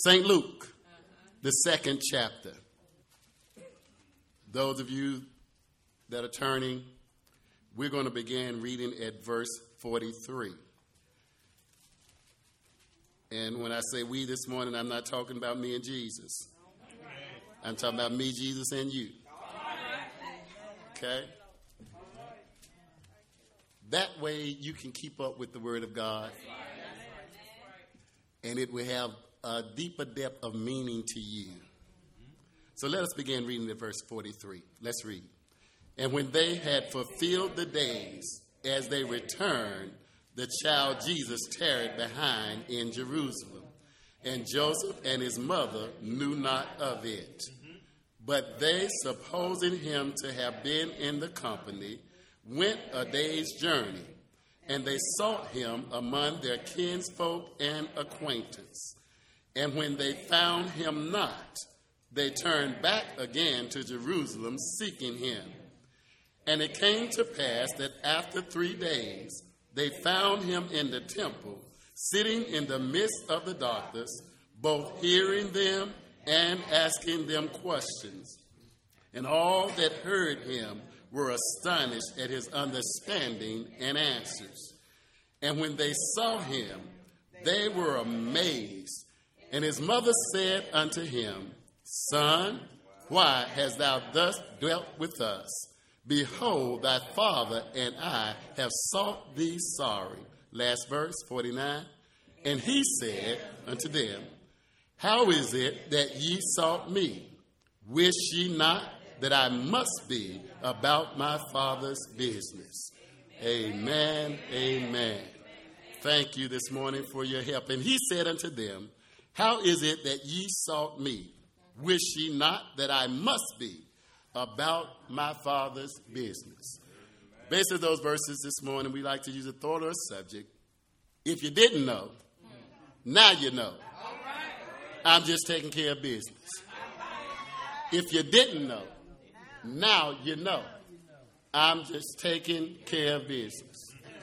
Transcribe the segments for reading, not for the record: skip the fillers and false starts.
St. Luke, the 2nd chapter. Those of you that are turning, we're going to begin reading at verse 43. And when I say we this morning, I'm not talking about me and Jesus. I'm talking about me, Jesus, and you. Okay? That way you can keep up with the Word of God. And it will have a deeper depth of meaning to you. So let us begin reading at verse 43. Let's read. And when they had fulfilled the days, as they returned, the child Jesus tarried behind in Jerusalem. And Joseph and his mother knew not of it. But they, supposing him to have been in the company, went a day's journey. And they sought him among their kinsfolk and acquaintance. And when they found him not, they turned back again to Jerusalem, seeking him. And it came to pass that after 3 days, they found him in the temple, sitting in the midst of the doctors, both hearing them and asking them questions. And all that heard him were astonished at his understanding and answers. And when they saw him, they were amazed. And his mother said unto him, Son, why hast thou thus dwelt with us? Behold, thy father and I have sought thee sorry. Last verse, 49. And he said unto them, How is it that ye sought me? Wish ye not that I must be about my Father's business? Amen, amen. Thank you this morning for your help. And he said unto them, How is it that ye sought me? Wish ye not that I must be about my Father's business? Based on those verses this morning, we like to use a thought or a subject. If you didn't know, now you know. I'm just taking care of business. If you didn't know, now you know. I'm just taking care of business.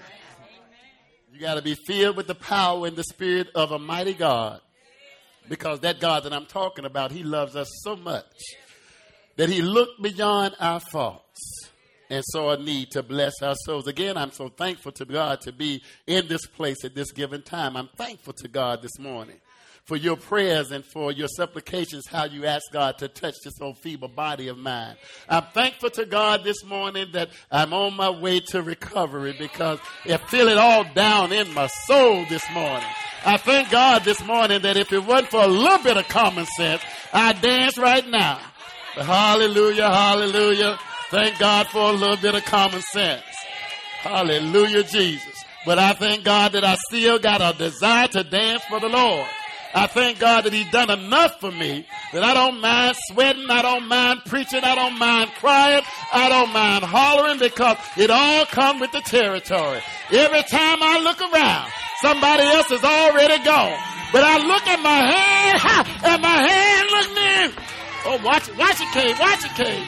You got to be filled with the power and the spirit of a mighty God. Because that God that I'm talking about, he loves us so much that he looked beyond our faults and saw a need to bless our souls. Again, I'm so thankful to God to be in this place at this given time. I'm thankful to God this morning for your prayers and for your supplications, how you ask God to touch this old feeble body of mine. I'm thankful to God this morning that I'm on my way to recovery because I feel it all down in my soul this morning. I thank God this morning that if it wasn't for a little bit of common sense, I'd dance right now. But hallelujah, hallelujah. Thank God for a little bit of common sense. Hallelujah, Jesus. But I thank God that I still got a desire to dance for the Lord. I thank God that he's done enough for me that I don't mind sweating, I don't mind preaching, I don't mind crying, I don't mind hollering because it all comes with the territory. Every time I look around, somebody else is already gone. But I look at my hand, and my hand look near. Oh, watch it, Cade, watch it, Cade.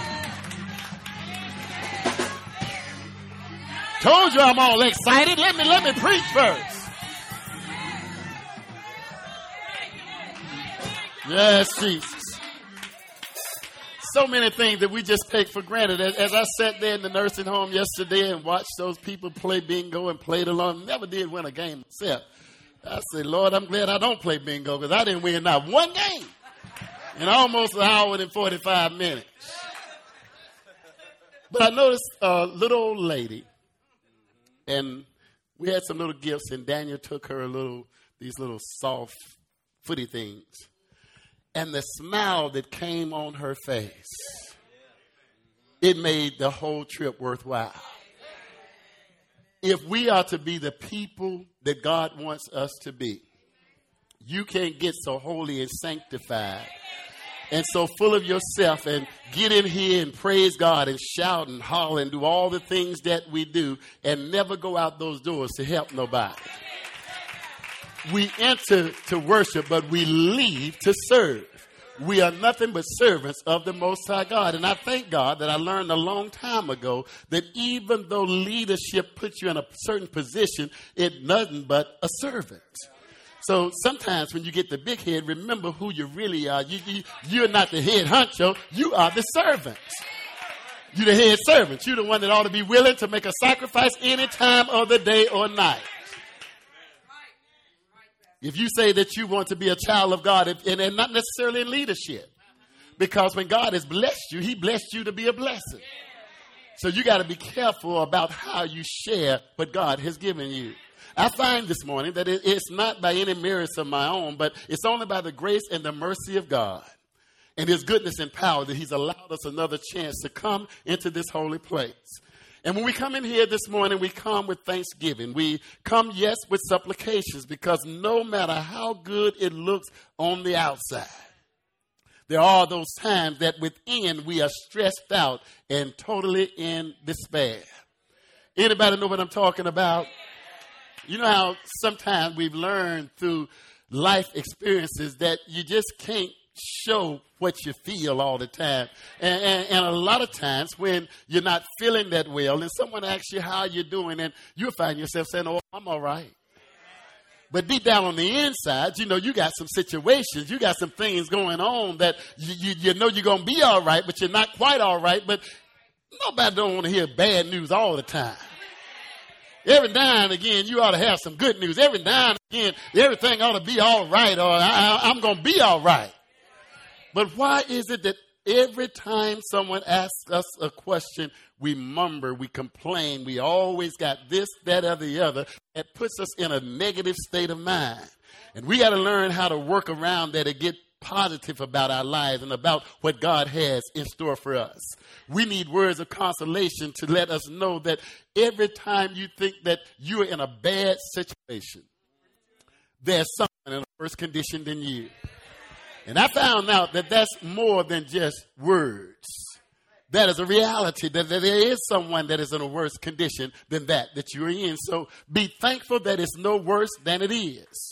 Told you I'm all excited. Let me preach first. Yes, Jesus. So many things that we just take for granted. As I sat there in the nursing home yesterday and watched those people play bingo and played along, never did win a game myself. I said, Lord, I'm glad I don't play bingo because I didn't win not one game in almost an hour and 45 minutes. But I noticed a little old lady, and we had some little gifts, and Daniel took her these little soft footy things. And the smile that came on her face, it made the whole trip worthwhile. If we are to be the people that God wants us to be, you can't get so holy and sanctified and so full of yourself and get in here and praise God and shout and holler and do all the things that we do and never go out those doors to help nobody. We enter to worship, but we leave to serve. We are nothing but servants of the Most High God. And I thank God that I learned a long time ago that even though leadership puts you in a certain position, it's nothing but a servant. So sometimes when you get the big head, remember who you really are. You're not the head honcho. You are the servant. You're the head servant. You're the one that ought to be willing to make a sacrifice any time of the day or night. If you say that you want to be a child of God, and not necessarily in leadership, because when God has blessed you, he blessed you to be a blessing. So you got to be careful about how you share what God has given you. I find this morning that it's not by any merits of my own, but it's only by the grace and the mercy of God and his goodness and power that he's allowed us another chance to come into this holy place. And when we come in here this morning, we come with thanksgiving. We come, yes, with supplications, because no matter how good it looks on the outside, there are those times that within we are stressed out and totally in despair. Anybody know what I'm talking about? You know how sometimes we've learned through life experiences that you just can't show what you feel all the time. And a lot of times when you're not feeling that well and someone asks you how you're doing, and you'll find yourself saying, oh, I'm all right. But deep down on the inside, you know, you got some situations, you got some things going on that you know you're going to be all right, but you're not quite all right. But nobody don't want to hear bad news all the time. Every now and again, you ought to have some good news. Every now and again, everything ought to be all right, or I'm going to be all right. But why is it that every time someone asks us a question, we mumber, we complain, we always got this, that, or the other? It puts us in a negative state of mind. And we got to learn how to work around that and get positive about our lives and about what God has in store for us. We need words of consolation to let us know that every time you think that you're in a bad situation, there's someone in a worse condition than you. And I found out that that's more than just words. That is a reality, that there is someone that is in a worse condition than that you're in. So be thankful that it's no worse than it is.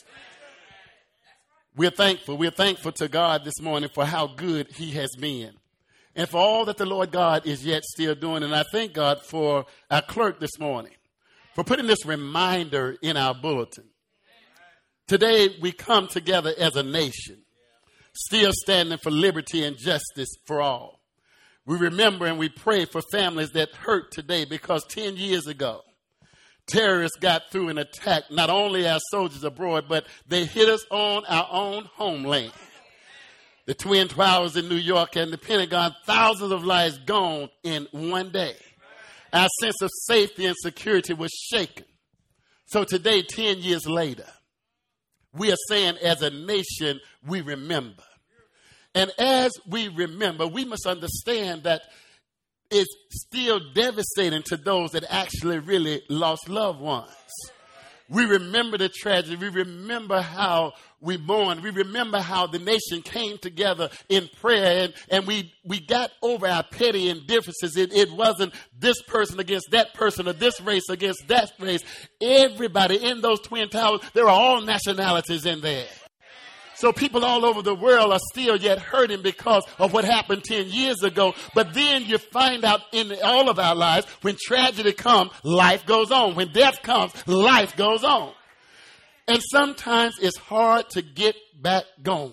We're thankful. We're thankful to God this morning for how good he has been and for all that the Lord God is yet still doing. And I thank God for our clerk this morning for putting this reminder in our bulletin. Today we come together as a nation, still standing for liberty and justice for all. We remember and we pray for families that hurt today because 10 years ago, terrorists got through and attacked not only our soldiers abroad, but they hit us on our own homeland. The Twin Towers in New York and the Pentagon, thousands of lives gone in one day. Our sense of safety and security was shaken. So today, 10 years later, we are saying as a nation, we remember. And as we remember, we must understand that it's still devastating to those that actually really lost loved ones. We remember the tragedy. We remember how we mourned. We remember how the nation came together in prayer and we got over our petty indifferences. It wasn't this person against that person or this race against that race. Everybody in those Twin Towers, there are all nationalities in there. So people all over the world are still yet hurting because of what happened 10 years ago. But then you find out in all of our lives, when tragedy comes, life goes on. When death comes, life goes on. And sometimes it's hard to get back going.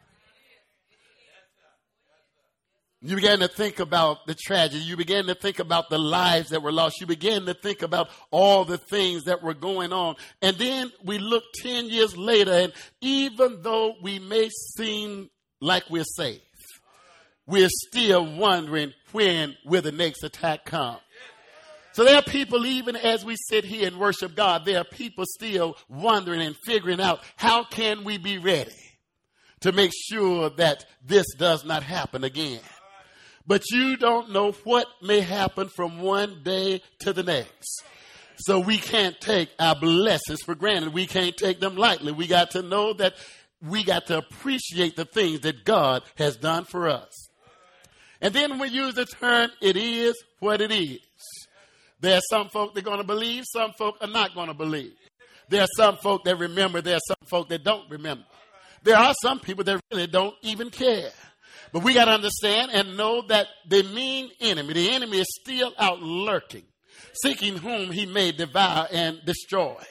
You began to think about the tragedy. You began to think about the lives that were lost. You began to think about all the things that were going on. And then we look 10 years later, and even though we may seem like we're safe, we're still wondering when will the next attack come. So there are people, even as we sit here and worship God, there are people still wondering and figuring out how can we be ready to make sure that this does not happen again. But you don't know what may happen from one day to the next. So we can't take our blessings for granted. We can't take them lightly. We got to know that we got to appreciate the things that God has done for us. And then we use the term, it is what it is. There are some folk that are going to believe. Some folk are not going to believe. There are some folk that remember. There are some folk that don't remember. There are some people that really don't even care. But we got to understand and know that the mean enemy, the enemy is still out lurking, seeking whom he may devour and destroy.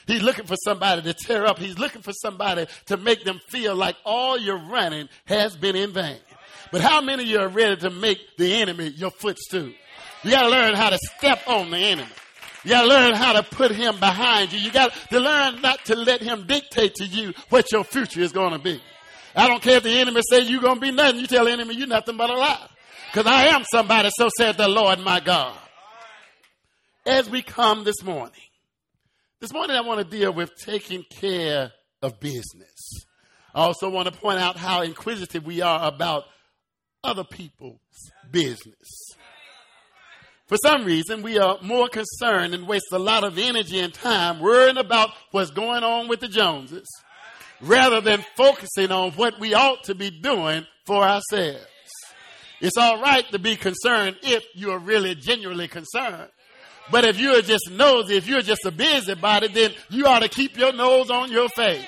He's looking for somebody to tear up. He's looking for somebody to make them feel like all your running has been in vain. But how many of you are ready to make the enemy your footstool? You got to learn how to step on the enemy. You got to learn how to put him behind you. You got to learn not to let him dictate to you what your future is going to be. I don't care if the enemy say you're going to be nothing. You tell the enemy you're nothing but a lie. Because I am somebody, so said the Lord my God. As we come this morning I want to deal with taking care of business. I also want to point out how inquisitive we are about other people's business. For some reason, we are more concerned and waste a lot of energy and time worrying about what's going on with the Joneses rather than focusing on what we ought to be doing for ourselves. It's all right to be concerned if you are really genuinely concerned. But if you're just nosy, if you're just a busybody, then you ought to keep your nose on your face.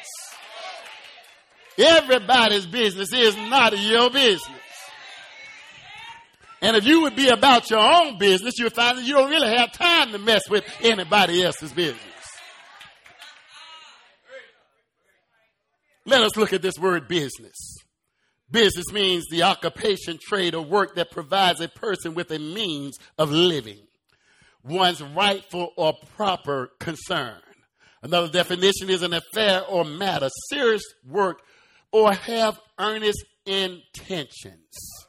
Everybody's business is not your business. And if you would be about your own business, you'll find that you don't really have time to mess with anybody else's business. Let us look at this word business. Business means the occupation, trade, or work that provides a person with a means of living, one's rightful or proper concern. Another definition is an affair or matter, serious work, or have earnest intentions.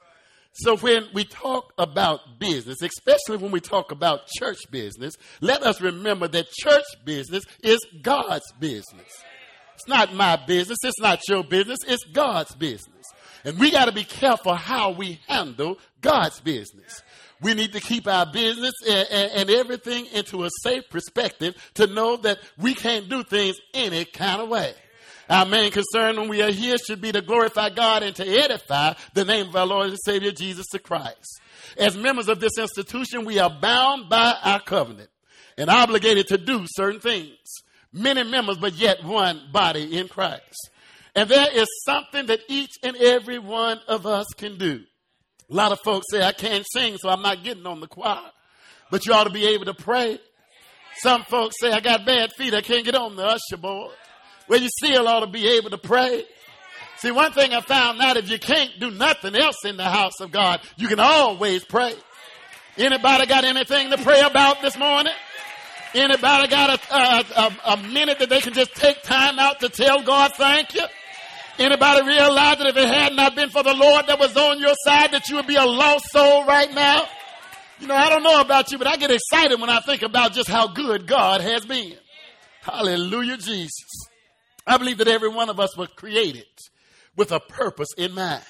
So when we talk about business, especially when we talk about church business, let us remember that church business is God's business. It's not my business. It's not your business. It's God's business. And we got to be careful how we handle God's business. We need to keep our business and everything into a safe perspective to know that we can't do things any kind of way. Our main concern when we are here should be to glorify God and to edify the name of our Lord and Savior, Jesus the Christ. As members of this institution, we are bound by our covenant and obligated to do certain things. Many members, but yet one body in Christ. And there is something that each and every one of us can do. A lot of folks say, I can't sing, so I'm not getting on the choir. But you ought to be able to pray. Some folks say, I got bad feet, I can't get on the usher board. Well, you still ought to be able to pray. See, one thing I found out, if you can't do nothing else in the house of God, you can always pray. Anybody got anything to pray about this morning? Anybody got a minute that they can just take time out to tell God thank you? Anybody realize that if it had not been for the Lord that was on your side, that you would be a lost soul right now? You know, I don't know about you, but I get excited when I think about just how good God has been. Hallelujah, Jesus. I believe that every one of us was created with a purpose in mind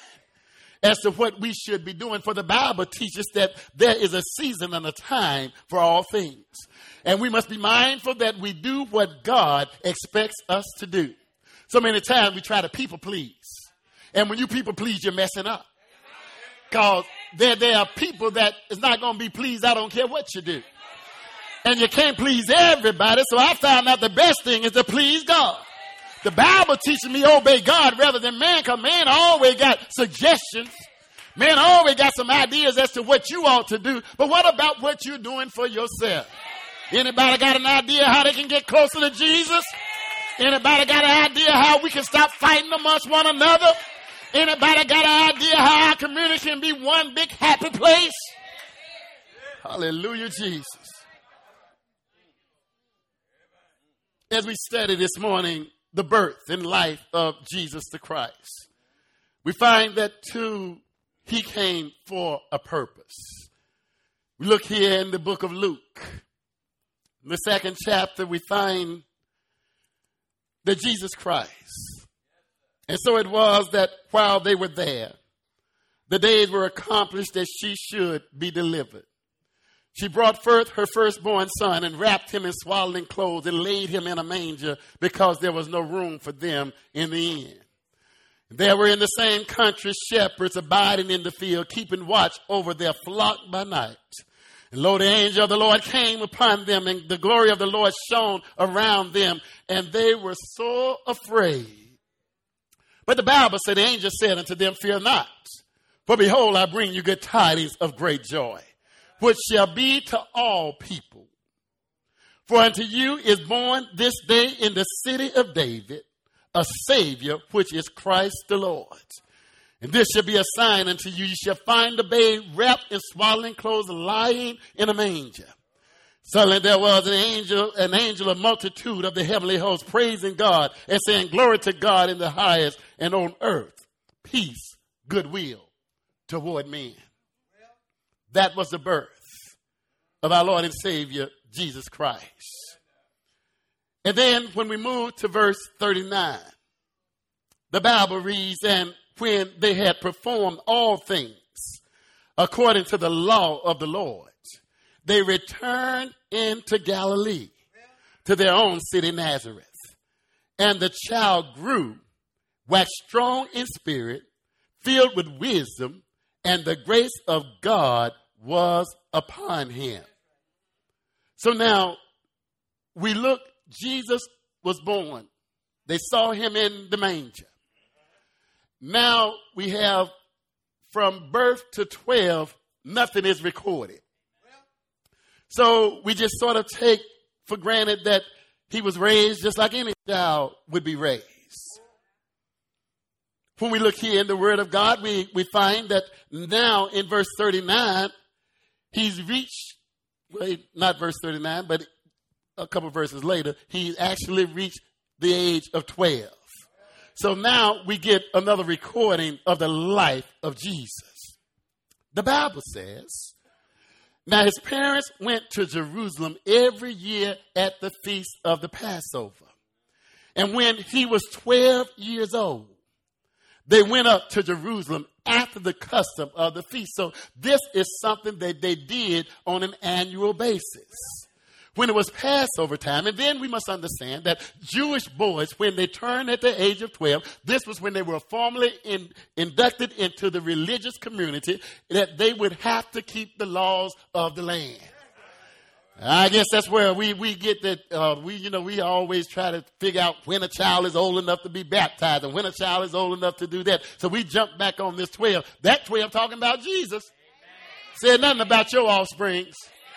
as to what we should be doing. For the Bible teaches that there is a season and a time for all things. And we must be mindful that we do what God expects us to do. So many times we try to people please. And when you people please, you're messing up. Because there are people that is not going to be pleased. I don't care what you do. And you can't please everybody. So I found out the best thing is to please God. The Bible teaches me obey God rather than man, because man always got suggestions. Man always got some ideas as to what you ought to do. But what about what you're doing for yourself? Anybody got an idea how they can get closer to Jesus? Anybody got an idea how we can stop fighting amongst one another? Anybody got an idea how our community can be one big happy place? Hallelujah, Jesus. As we study this morning the birth and life of Jesus the Christ, we find that too, he came for a purpose. We look here in the book of Luke. In the 2nd chapter, we find that Jesus Christ. And so it was that while they were there, the days were accomplished that she should be delivered. She brought forth her firstborn son and wrapped him in swaddling clothes and laid him in a manger because there was no room for them in the inn. There were in the same country shepherds abiding in the field, keeping watch over their flock by night. And lo, the angel of the Lord came upon them, and the glory of the Lord shone around them, and they were so afraid. But the Bible said, the angel said unto them, fear not, for behold, I bring you good tidings of great joy, which shall be to all people. For unto you is born this day in the city of David a Savior, which is Christ the Lord. And this shall be a sign unto you. You shall find the babe wrapped in swaddling clothes, lying in a manger. Suddenly there was an angel, a multitude of the heavenly host, praising God and saying, glory to God in the highest, and on earth, peace, goodwill toward men. That was the birth of our Lord and Savior, Jesus Christ. And then when we move to verse 39, the Bible reads, and when they had performed all things according to the law of the Lord, they returned into Galilee to their own city Nazareth. And the child grew, waxed strong in spirit, filled with wisdom, and the grace of God was upon him. So now we look, Jesus was born. They saw him in the manger. Now we have from birth to 12, nothing is recorded. So we just sort of take for granted that he was raised just like any child would be raised. When we look here in the Word of God, we find that now in verse 39, he's reached, well, not verse 39, but a couple of verses later, he actually reached the age of 12. So now we get another recording of the life of Jesus. The Bible says, now his parents went to Jerusalem every year at the feast of the Passover. And when he was 12 years old, they went up to Jerusalem after the custom of the feast. So this is something that they did on an annual basis when it was Passover time. And then we must understand that Jewish boys, when they turned at the age of 12, this was when they were formally inducted into the religious community, that they would have to keep the laws of the land. I guess that's where we get that, we always try to figure out when a child is old enough to be baptized and when a child is old enough to do that. So we jump back on this 12. That 12 talking about Jesus. Said nothing about your offsprings.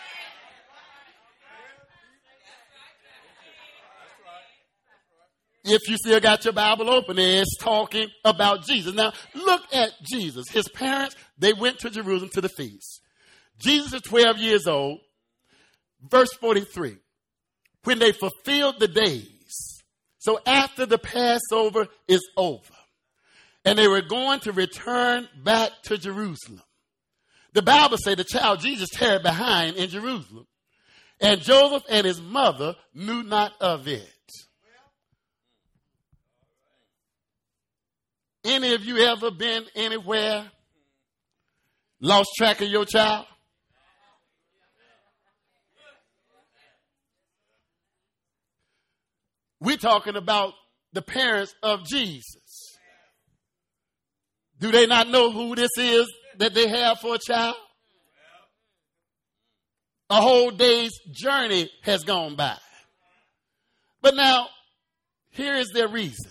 If you still got your Bible open, it's talking about Jesus. Now, look at Jesus. His parents, they went to Jerusalem to the feast. Jesus is 12 years old. Verse 43, when they fulfilled the days, so after the Passover is over, and they were going to return back to Jerusalem, the Bible says the child Jesus tarried behind in Jerusalem, and Joseph and his mother knew not of it. Any of you ever been anywhere, lost track of your child? We're talking about the parents of Jesus. Do they not know who this is that they have for a child? A whole day's journey has gone by. But now, here is their reason.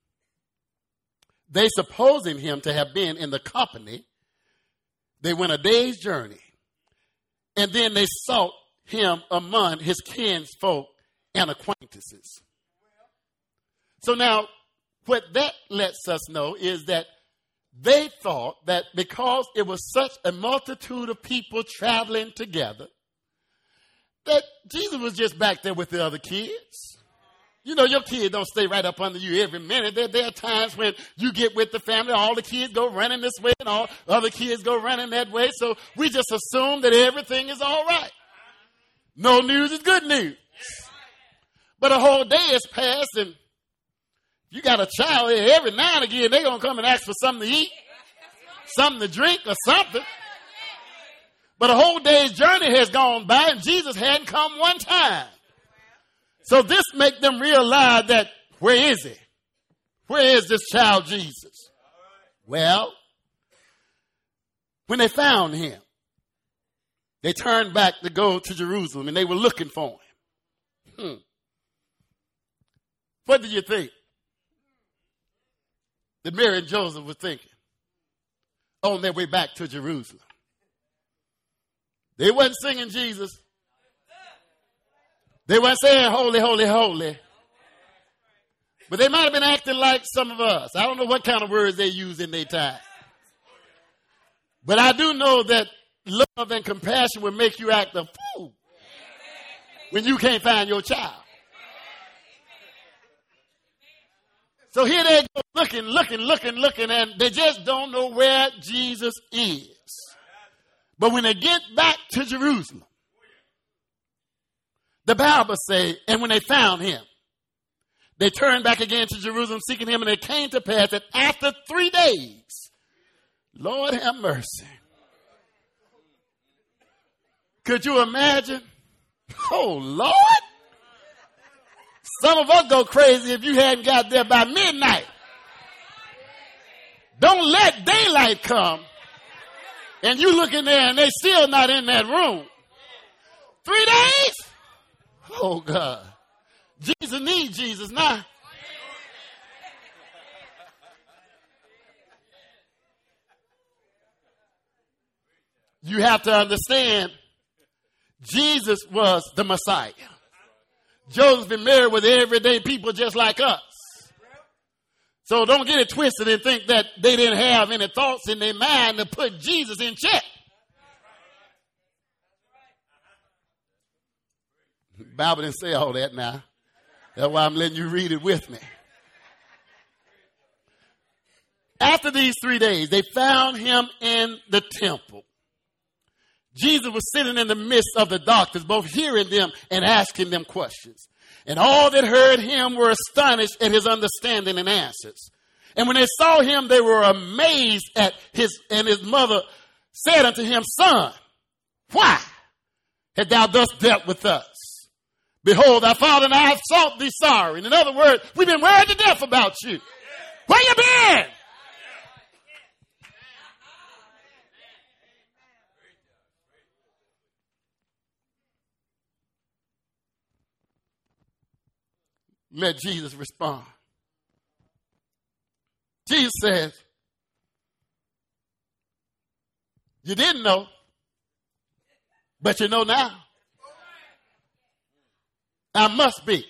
They supposing him to have been in the company. They went a day's journey. And then they sought him among his kinsfolk and acquaintances. So now, what that lets us know is that they thought that because it was such a multitude of people traveling together, that Jesus was just back there with the other kids. You know, your kids don't stay right up under you every minute. There are times when you get with the family, all the kids go running this way and all other kids go running that way. So we just assume that everything is all right. No news is good news. But a whole day has passed, and you got a child here, every now and again, they're going to come and ask for something to eat, something to drink, or something. But a whole day's journey has gone by, and Jesus hadn't come one time. So this makes them realize that, where is he? Where is this child Jesus? Well, when they found him, they turned back to go to Jerusalem, and they were looking for him. What do you think that Mary and Joseph were thinking on their way back to Jerusalem? They wasn't singing Jesus. They weren't saying holy, holy, holy. But they might have been acting like some of us. I don't know what kind of words they use in their time. But I do know that love and compassion will make you act a fool when you can't find your child. So here they go looking, and they just don't know where Jesus is. But when they get back to Jerusalem, the Bible says, and when they found him, they turned back again to Jerusalem seeking him, and it came to pass that after 3 days, Lord have mercy. Could you imagine? Oh, Lord. Some of us go crazy if you hadn't got there by midnight. Don't let daylight come and you look in there and they still not in that room. 3 days? Oh, God. Jesus needs Jesus now. You have to understand, Jesus was the Messiah. Joseph been married with everyday people just like us. So don't get it twisted and think that they didn't have any thoughts in their mind to put Jesus in check. The Bible didn't say all that now. That's why I'm letting you read it with me. After these 3 days, they found him in the temple. Jesus was sitting in the midst of the doctors, both hearing them and asking them questions. And all that heard him were astonished at his understanding and answers. And when they saw him, they were amazed at and his mother said unto him, Son, why hast thou thus dealt with us? Behold, thy father and I have sought thee sorry. In other words, we've been worried to death about you. Where you been? Let Jesus respond. Jesus says, you didn't know, but you know now. I must be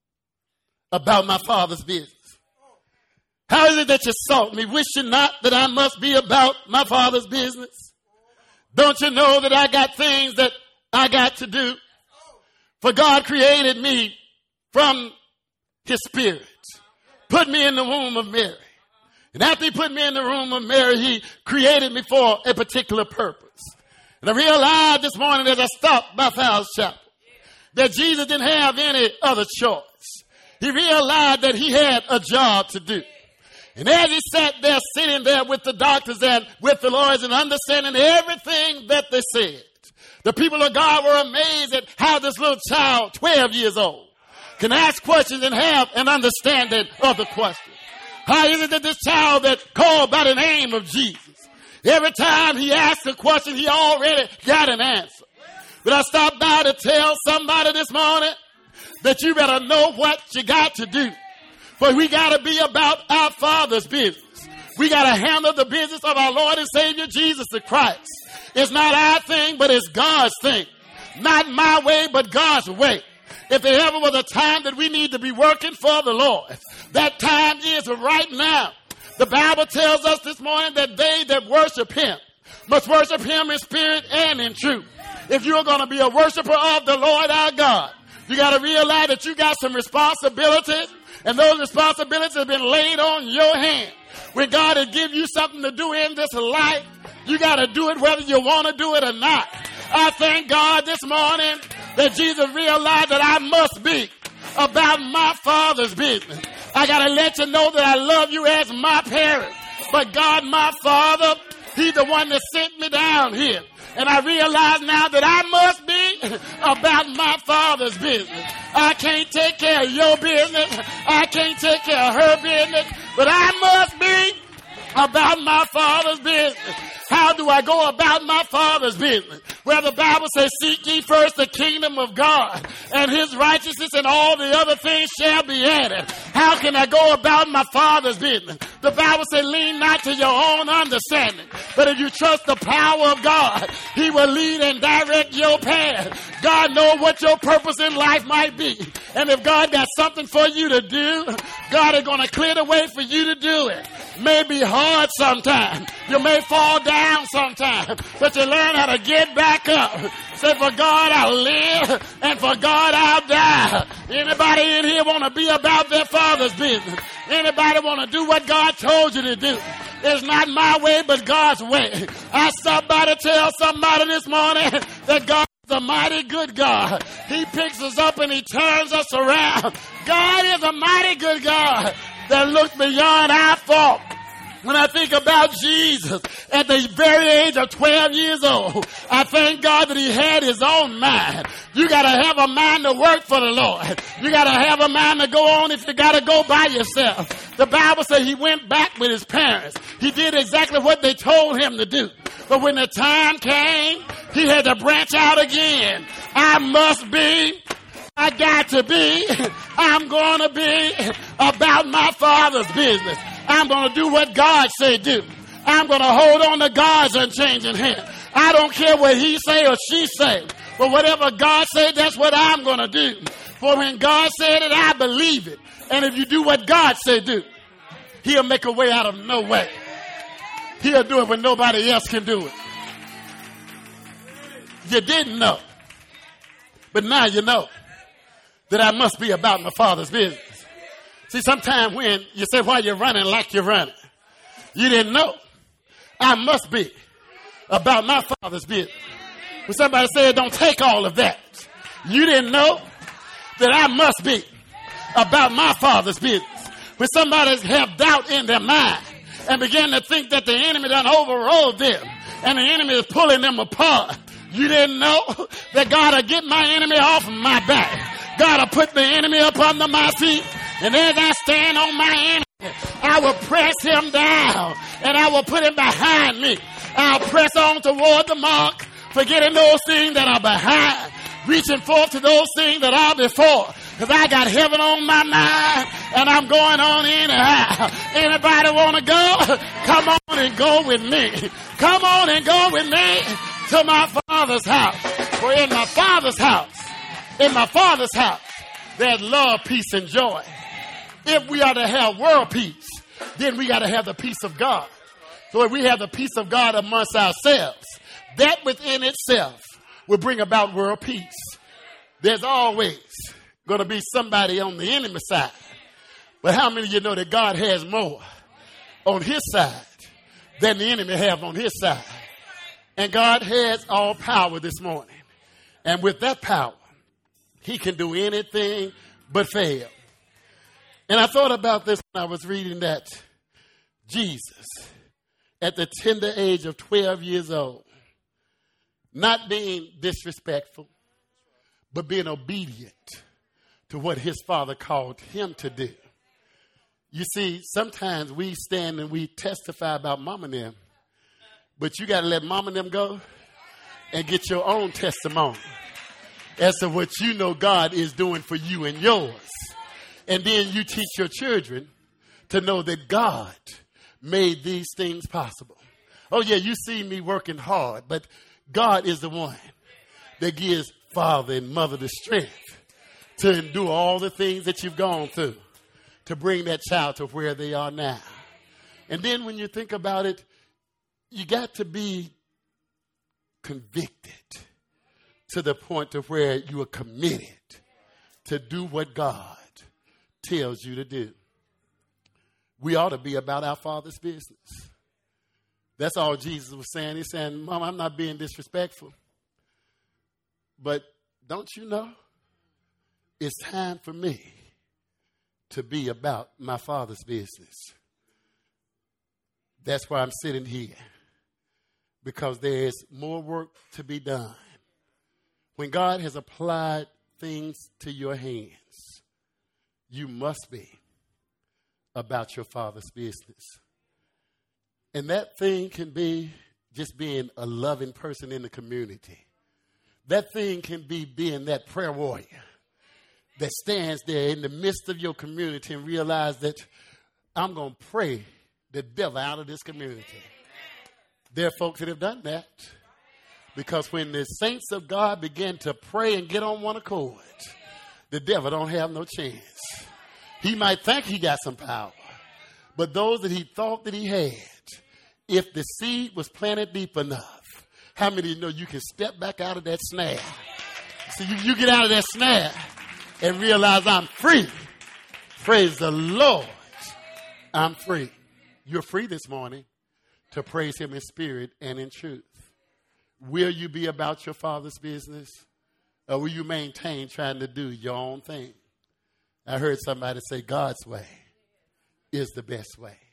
about my Father's business. How is it that you sought me? Wish you not that I must be about my Father's business? Don't you know that I got things that I got to do? For God created me from his spirit, put me in the womb of Mary. And after he put me in the womb of Mary, he created me for a particular purpose. And I realized this morning as I stopped by Fowles Chapel that Jesus didn't have any other choice. He realized that he had a job to do. And as he sat there, sitting there with the doctors and with the lawyers and understanding everything that they said, the people of God were amazed at how this little child, 12 years old, can ask questions and have an understanding of the question. How is it that this child that called by the name of Jesus, every time he asked a question, he already got an answer? But I stopped by to tell somebody this morning that you better know what you got to do. For we got to be about our Father's business. We got to handle the business of our Lord and Savior Jesus the Christ. It's not our thing, but it's God's thing. Not my way, but God's way. If there ever was a time that we need to be working for the Lord, that time is right now. The Bible tells us this morning that they that worship him must worship him in spirit and in truth. If you're going to be a worshiper of the Lord our God, you got to realize that you got some responsibilities, and those responsibilities have been laid on your hand. When God has given you something to do in this life, you got to do it whether you want to do it or not. I thank God this morning that Jesus realized that I must be about my Father's business. I got to let you know that I love you as my parent. But God, my Father, he's the one that sent me down here. And I realize now that I must be about my Father's business. I can't take care of your business. I can't take care of her business. But I must be about my Father's business. How do I go about my Father's business? Well, the Bible says, seek ye first the kingdom of God and his righteousness, and all the other things shall be added. How can I go about my Father's business? The Bible says, lean not to your own understanding, but if you trust the power of God, he will lead and direct your path. God knows what your purpose in life might be. And if God got something for you to do, God is going to clear the way for you to do it. May be hard sometimes. You may fall down sometimes, but you learn how to get back up. Say, for God I'll live, and for God I'll die. Anybody in here want to be about their Father's business? Anybody want to do what God told you to do? It's not my way, but God's way. I stopped by to tell somebody this morning that God is a mighty good God. He picks us up and he turns us around. God is a mighty good God that looks beyond our fault. When I think about Jesus at the very age of 12 years old, I thank God that he had his own mind. You got to have a mind to work for the Lord. You got to have a mind to go on if you got to go by yourself. The Bible says he went back with his parents. He did exactly what they told him to do. But when the time came, he had to branch out again. I must be. I got to be. I'm going to be about my Father's business. I'm going to do what God say do. I'm going to hold on to God's unchanging hand. I don't care what he say or she say. But whatever God say, that's what I'm going to do. For when God said it, I believe it. And if you do what God say do, he'll make a way out of no way. He'll do it when nobody else can do it. You didn't know. But now you know that I must be about my Father's business. See, sometimes when you say, why you're running like you're running, you didn't know. I must be about my Father's business. When somebody said, don't take all of that, you didn't know that I must be about my Father's business. When somebody have doubt in their mind and begin to think that the enemy done overrode them and the enemy is pulling them apart, you didn't know that God will get my enemy off of my back. God will put the enemy up under my feet. And as I stand on my enemy, I will press him down and I will put him behind me. I'll press on toward the mark, forgetting those things that are behind, reaching forth to those things that are before. Because I got heaven on my mind and I'm going on anyhow. Anybody want to go? Come on and go with me. Come on and go with me to my Father's house. For in my Father's house, there's love, peace, and joy. If we are to have world peace, then we got to have the peace of God. So if we have the peace of God amongst ourselves, that within itself will bring about world peace. There's always going to be somebody on the enemy side. But how many of you know that God has more on his side than the enemy have on his side? And God has all power this morning. And with that power, he can do anything but fail. And I thought about this when I was reading that Jesus, at the tender age of 12 years old, not being disrespectful, but being obedient to what his Father called him to do. You see, sometimes we stand and we testify about mama and them, but you got to let mama and them go and get your own testimony as to what you know God is doing for you and yours. And then you teach your children to know that God made these things possible. Oh, yeah, you see me working hard, but God is the one that gives father and mother the strength to endure all the things that you've gone through to bring that child to where they are now. And then when you think about it, you got to be convicted to the point of where you are committed to do what God tells you to do. We ought to be about our Father's business. That's all Jesus was saying. He's saying, Mom, I'm not being disrespectful, but don't you know it's time for me to be about my Father's business. That's why I'm sitting here, because there's more work to be done. When God has applied things to your hands, you must be about your Father's business. And that thing can be just being a loving person in the community. That thing can be being that prayer warrior that stands there in the midst of your community and realize that I'm going to pray the devil out of this community. There are folks that have done that. Because when the saints of God begin to pray and get on one accord, the devil don't have no chance. He might think he got some power, but those that he thought that he had, if the seed was planted deep enough, how many of you know you can step back out of that snare? So you get out of that snare and realize I'm free. Praise the Lord. I'm free. You're free this morning to praise him in spirit and in truth. Will you be about your Father's business, or will you maintain trying to do your own thing? I heard somebody say God's way is the best way.